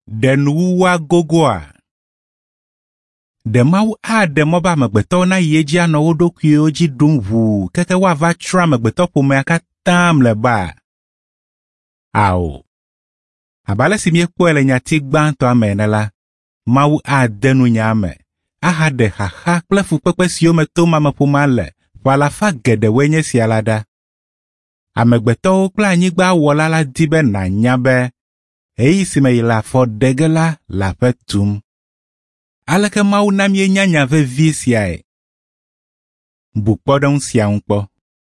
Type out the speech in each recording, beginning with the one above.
Denuwa gogoa. Demau a demoba megbeto na yeji ano dokuyo ji dunvu keke wa va tra megbeto pome aka tam leba. Ao. Abale si mie kwele nyati gbanto amenela. Mau a denu nyame. Aha de haha plefu pepe siyo me toma mepomale. Wala fa gede wenye si alada. Amegbeto kla anyigba wolala dibe na nyabe. Eyi si me yila fo degela la petum. Aleke mau namye nyanya ve visiae. Bukpodon siankpo.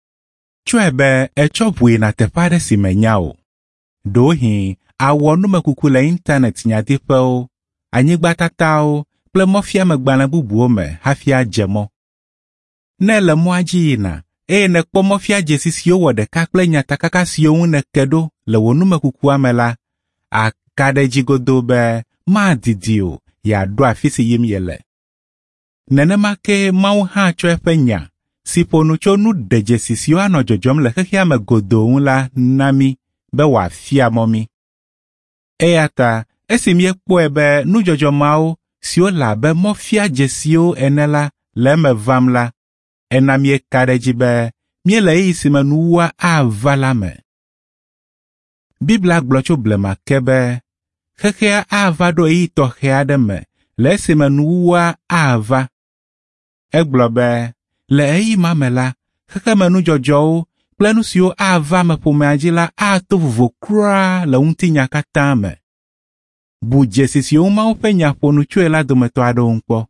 Chwebe echopwe na tepade si menyao. Dohi, awonu mekukule internet nyadipeo. Anyigba tatao, ple mofia megbana bubuo me, hafia jemo. Nele mwaji ina, nekpo mofia jesisio wode kakle nyatakaka siyo ne kedo, le wonu mekukua mela. Akade jigodobe, ma didio, ya doa fisi yimyele. Nenemake mau ha chwefenya, siponu chonu dejesisio ano jojom le kekia me godo la nami, be wa fia momi. Eyata, esimye kwebe nu jojomao, sio la be mofia jesio enela, le me vamla, enamye kadejibe, miele isime nuwa avalame. Bibla glocho blema kebe, kekea avado ito heademe, le sime nuwa ava. Eglobe, le mamela, keke menu jojo, plenu sio ava me pomeajila ato vokra le unti nyakatame. Buje si uma upenya ponu chuela dometo ado unkpo.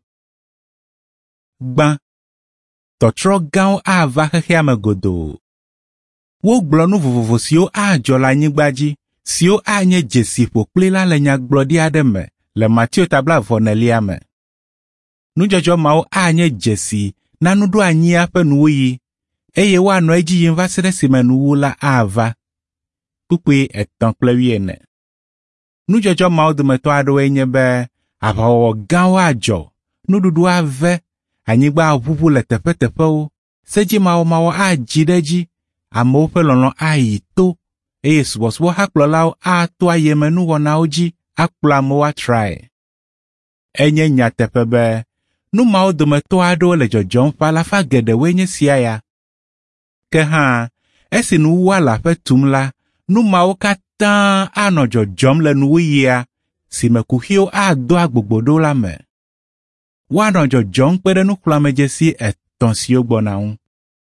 Gban. Totro gao ava kekea me godo. Wo glonu vovovo sio jola nyigbaji, sio nye jesi po plela le nyagblodi ademe, le Matthew tabla voneliame. Nujojo mao nye jesi, nanudu anyia pe nuyi, eye wa no eji yinvasire simenu la ava. Pupi etan plewiene. Nujojo mao dumeto ado enyebe, abawo gawa ajo, nududu ave, anyigba avuvu le tepe seji mao ajideji, amo pe lono aito, eye suboswo haklolao to ayemenu wona oji, akpla mo wa try. Enye nyatepebe, nu mao dumeto ado le jojon falafa gede wenye siaya. Ke ha, esi nu wala pe tumla, nu mao katan ano jojom le nuia, si mekuhio do agbogbodo la me. Wano jojom pede nu klamejesi etonsio bonaun.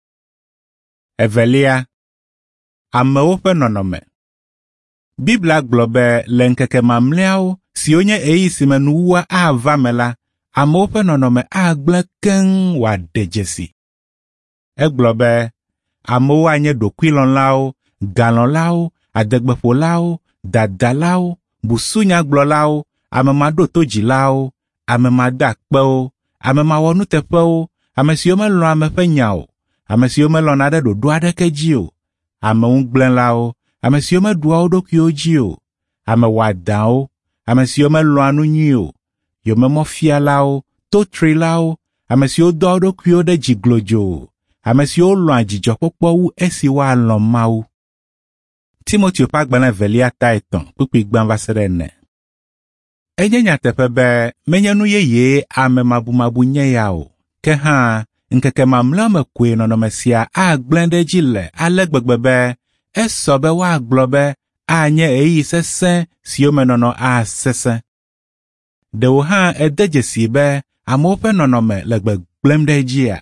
Evelia, ameope nonome. Bibla globe lenkeke mamleao, si onye isime nuwa vamela, ameope nonome gbleken wa dejesi. Eglobe, amewo anye dokwilon lao, galon lao, adegbepo lao, dadalao, busunya glolao, amemado toji lao, amemada kpeo, amemawonu tepeo, amesiome lo amefenyao. Amesio me lonade do doade kejio. Ame unglen lao. Amesio me duao do kyojio. Ame wadao. Amesio me loanu nyio. Yo me mofia lao. Totri lao. Amesio do kyo de jiglojo. Amesio loan jijokpokpo u esi wa lon mau. Timothy pagbana velia taiton. Pupi gban vaserene. Enye nyatepebe. Menyanu ye ame mabu nye yao. Ke ha. Nkeke mamla me kwe no mesia glende jile alegbegbe esobe wa globe anye eyi sesen siome no sesen de wo ha edejesi be amope no me legbe glemde jia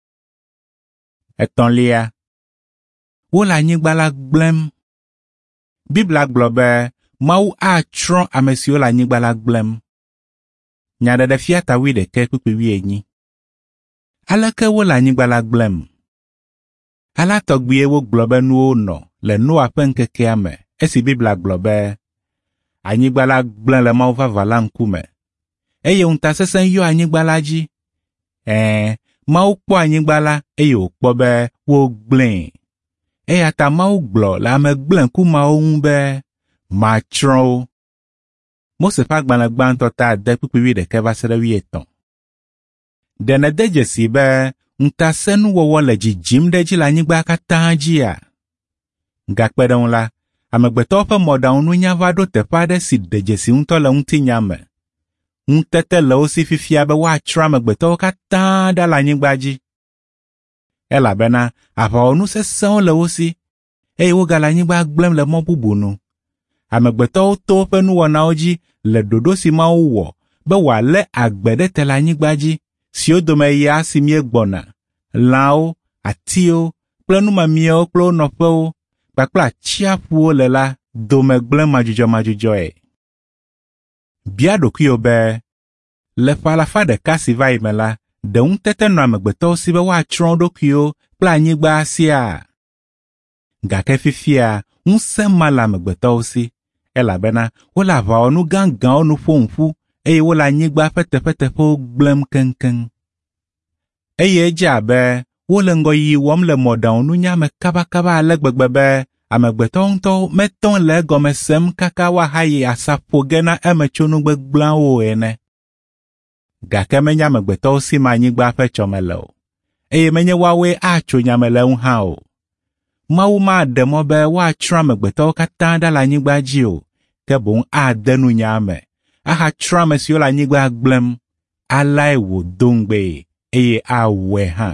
etonlia wo la nyigbala glem Bibla globe mau tron amesio la nyigbala glem nyade de fiata wi de ke kupi wi enyi alake wo la nyigbala glem. Ala togbiye wo globe nuo no, le noa penkeke ame, esi Bibla globe. Anyigbala glem le mauva valam kume. Eye unta sesen yo anyigbala ji. Mau po anyigbala, eye ukpobe wo glem. Eye ata mau glo la ame glem kuma unbe. Matron. Mose pagbana gbanto ta de pupiwi de keva serewi eton. Dene dejesi be, nta senu wowo le jijim deji la nyigba katanjia. Ngakpedon la, Amegbetɔwo ƒe mɔɖaŋununya va ɖo teƒe aɖe si ɖe dzesi ŋutɔ le ŋutinya me. Ŋutete le wo si fifia be woatsrɔ̃ amegbetɔwo katã ɖa le anyigba dzi. Elabena aʋawɔnu sesẽwo le wo si, eye wogale anyigba gblẽm le mɔ bubu nu. Amegbetɔwo to woƒe nuwɔnawo dzi le ɖoɖo si Mawu wɔ be wòalé agbe ɖe te le anyigba dzi, siwo dome ya si míegbɔna, lãwo, atiwo kple numemiewo kple wo nɔƒewo kpakple atsiaƒuwo le la dome gblẽ madzudzɔe. Bia ɖokuiwò be, le ƒe 100 si va yi me la, ɖe ŋutete nɔ amegbetɔwo si be woatsrɔ̃ wo ɖokuiwo kple anyigba sia? Gake fifia ŋusẽ ma le amegbetɔwo si, elabena wole aʋawɔnu gãgãwo nu ƒom ƒu eye wole anyigba ƒe teƒeteƒewo gblẽm keŋkeŋ. Eye edze abe wole ŋgɔyiyi wɔm le mɔɖaŋununya me kabakaba ale gbegbe be amegbetɔwo ŋutɔ metɔ le egɔme sem kaka woahayi asaƒo ge na eme tso nu gbegblẽwo ene. Gake menye amegbetɔwo si me anyigba ƒe tsɔme le o, eye menye woawoe atso nya me le eŋu hã o. Mawu maɖe mɔ be woatsrɔ̃ amegbetɔwo katã ɖa le anyigba dzi o, ke boŋ ade nunya me, ahatsrɔ̃ ame siwo le anyigba gblẽm, alae wòdo ŋugbee, eye awɔe hã.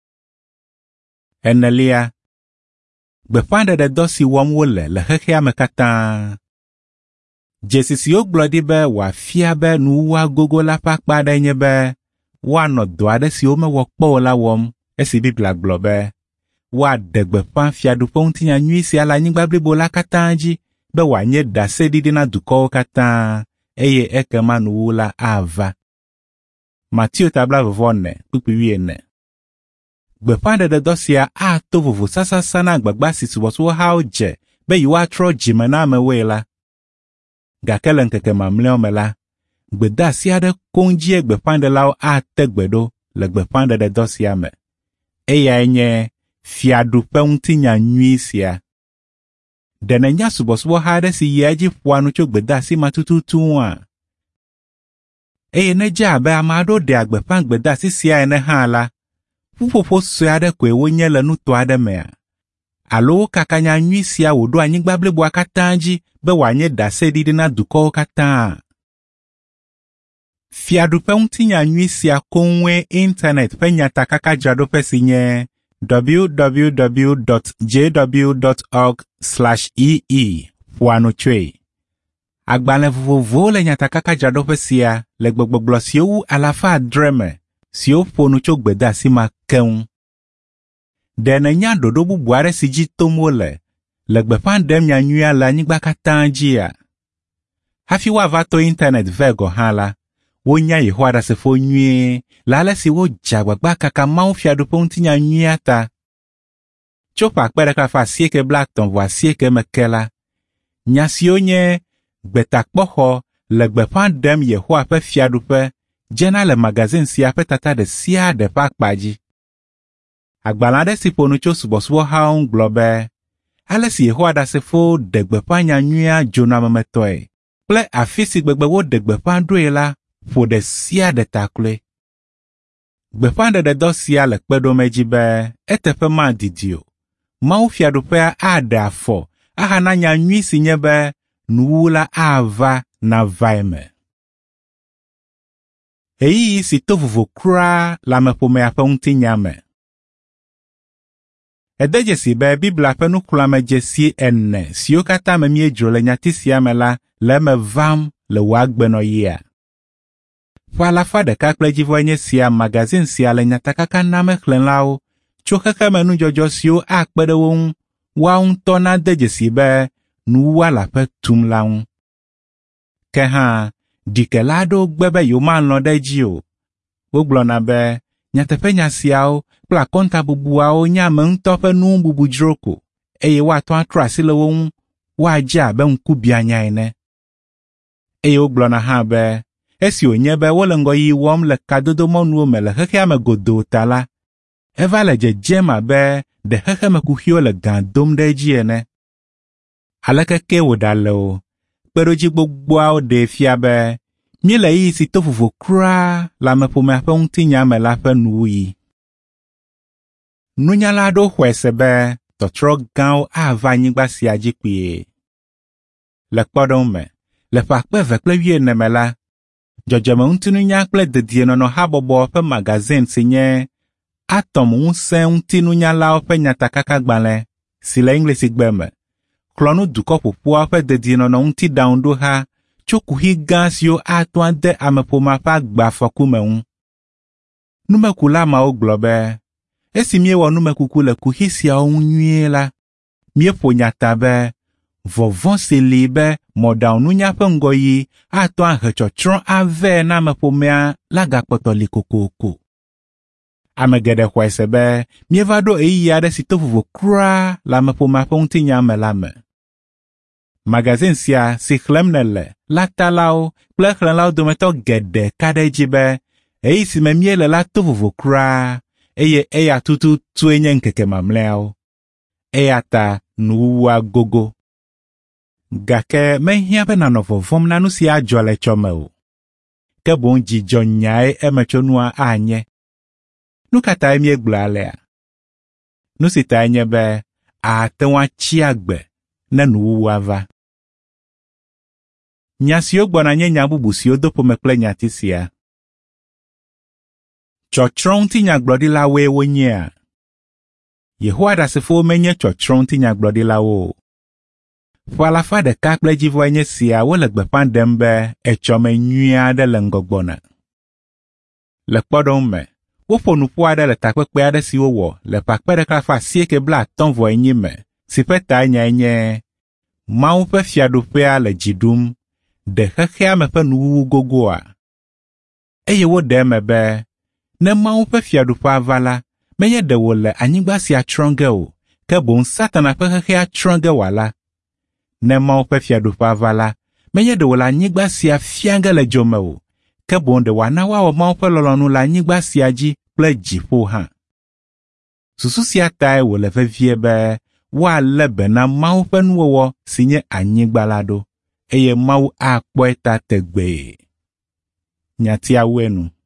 Enelia, gbeƒãɖeɖe dɔ si wɔm wole le xexea me katã. Dzesi siwo gblɔ ɖi be wòafia be nuwuwua gogo la ƒe akpa aɖe nye be woanɔ dɔ aɖe siwo mewɔ kpɔ o la wɔm, esi Biblia gblɔ be woaɖe gbeƒã fiaɖuƒe ŋutinya nyui sia le anyigba blibo la katã dzi be wòanye ɖaseɖiɖi na dukɔwo katã, eye ekema nuwuwu la ava. Mateo 24:14. Gbeƒãɖeɖe dɔ sia ato vovo sasasa na agbagba si subɔsubɔhawo dze be yewoatrɔ dzime na amewoe la. Gake le ŋkeke mamlɛawo me la, gbedeasi aɖe koŋ dzie gbeƒãɖelawo ate gbe ɖo le gbeƒãɖeɖe dɔ sia me. Eyae nye fiaɖuƒe ŋutinya nyui sia. Ɖe nènya subɔsubɔha aɖe si yia edzi ƒoa nu tso gbedeasi ma tututu ŋua? Eye nedze abe ame aɖewo ɖea gbeƒã gbedeasi sia ene hã la, ƒuƒoƒo sue aɖe koe wonye le nuto aɖe mea? Alo wokaka nya nyui sia wòɖo anyigba bliboa katã dzi be wòanye ɖaseɖiɖi na dukɔwo katã? Fiaɖuƒe ŋutinya nyui sia koŋue internet ƒe nyatakaka dzraɖoƒe si nye www.jw.org/ee ƒoa nu tsoe. Agbalẽ vovovowo le nyatakaka dzraɖoƒe sia le gbegbɔgblɔ siwo wu 700 me siwo ƒo nu tso gbedeasi ma keŋ. Ɖe nènya ɖoɖo bubu aɖe si dzi tom wole le gbeƒã ɖem nyanyuia le anyigba katã dzia? Hafi woava to internet ve gɔ̃ hã la, wonya Yehowa ɖasefo nyuie le ale si wodze agbagba kaka Mawu fiaɖuƒe ŋutinya nyuia ta. Tso ƒe 1930 me ke la, nya siwo nye gbetakpɔxɔ le gbeƒã ɖem Yehowa ƒe fiaɖuƒe dzena le magazin sia ƒe tata ɖe sia ɖe ƒe akpa dzi. Agbalẽ aɖe si ƒo nu tso subɔsubɔhawo ŋu gblɔ be ale si Yehowa ɖasefo ɖe gbeƒã nyanyuia dzonamemetɔe kple afi si gbegbe woɖe gbeƒã ɖoe la ƒo ɖe sia ɖe takloe. Gbeƒãɖeɖe dɔ sia le kpe ɖom edzi be eteƒe madidi o. Mawu fiaɖuƒea aɖe afɔ ahana nya nyui si nye be nuwuwu la ava navae me. Ɣeyiɣi si to vovo kura le ameƒomea ƒe ŋutinya me. Ede dzesi be Biblia ƒe nuxlɔ̃amedzesi 4 siwo katã me míedzro le nyati sia me la le eme vam le wò agbenɔyia. Ƒe 100 nye sia magazin sia le nyatakaka na mexlẽlawo tso xexeme nudzɔdzɔ siwo akpe ɖe wo ŋu woawo ŋutɔ nade dzesi be nuwuwua le aƒe tum la ŋu. Ke hã, ɖikela aɖewo gbe be yewomalɔ̃ ɖe edzi o. Wogblɔna be nyateƒenya siawo kple akɔnta bubuawo nye ame ŋutɔ ƒe nu bubu dzro ko, eye woatɔ atrɔ asi le wo ŋu woadze abe ŋkubianya ene. Eye wogblɔna hã be esi wònye be wole ŋgɔyiyi wɔm le kadodomɔnuwo me le xexea me godoo ta la, eva le dzedzem abe ɖe xexeme kuxiwo le gã dom ɖe edzi ene. Aleke ke wòɖale o, kpeɖodzi gbogboawo ɖe fia be míele ɣeyiɣi si to vovo kura le ameƒomea ƒe ŋutinya me la ƒe nuwuyi. Nunyala aɖewo xɔe se be tɔtrɔ gãwo ava anyigba sia dzi kpuie. le kpɔɖeŋu me, le ƒe 2014 la, dzɔdzɔme ŋutinunya kple dedienɔnɔ habɔbɔ ƒe magazin si nye Atom ŋusẽ ŋutinunyalawo ƒe nyatakakagbalẽ si le Englisigbe me, klɔnu dukɔ ƒoƒoa ƒe dedienɔnɔ ŋuti ɖaŋuɖoha tso kuhi gã siwo ato ade ameƒoma ƒe agba afɔku me ŋu. Numekula mawo gblɔ be, esi míewɔ numekuku le kuhi siawo ŋu nyuie la, míeƒo nyata be vɔvɔ̃ si li be mɔɖaŋununya ƒe ŋgɔyi ato ahe tsɔtsrɔ̃ ave na ameƒomea la gakpɔtɔ li kokoko. Ame geɖe xɔe se be míeva ɖo ɣeyiɣi aɖe si to vovo kura le ameƒomea ƒe ŋutinya me la me. Magazin sia si xlẽm nele la talawo kple xlẽlawo dometɔ geɖe ka ɖe edzi be ɣeyiɣi si me míele la to vovo kura, eye eya tututue nye ŋkeke mamlɛawo. Eya ta nuwuwua gogo. Gake mehiã be nanɔ vɔvɔm na nu si adzɔ le tsɔ me o, ke boŋ dzidzɔ nyae emetsonua anye. Nu ka tae míegblɔ alea? Nu si tae nye be ate ŋu atsi agbe ne nuwuwua va. Nya siwo gbɔna nye nya bubu siwo do ƒome kple nyati sia. Tsɔtsrɔ̃ ŋutinyagblɔɖilawoe wonyea? Yehowa ɖasefowo menye tsɔtsrɔ̃ ŋutinyagblɔɖilawo o. Ƒe 100 nye sia wole gbeƒã ɖem be etsɔme nyui aɖe le ŋgɔgbɔna. Le kpɔɖeŋu me, woƒo nuƒo aɖe le takpekpe aɖe si wowɔ le ƒe 1958 me, si ƒe tae nyae nye Mawu ƒe fiaɖuƒea le dzi ɖum, ɖe xexea me ƒe nuwuwu gogoa. Eye woɖe eme be ne Mawu ƒe fiaɖuƒea va la, menye ɖe wòle anyigba sia tsrɔ̃ ge o, ke boŋ Satana ƒe xexea tsrɔ̃ ge wòala. Ne Mawu ƒe fiaɖuƒea va la, menye ɖe wòle anyigba sia fia ge le dzome o, ke boŋ ɖe wòana woawɔ Mawu ƒe lɔlɔ̃nu le anyigba sia dzi kple dziƒo hã. Susu sia tae wòle vevie be woalé be na Mawu ƒe nuwɔwɔ si nye anyigba la ɖo, eye Mawu akpɔe ta tegbee. Nyatiawoe nu.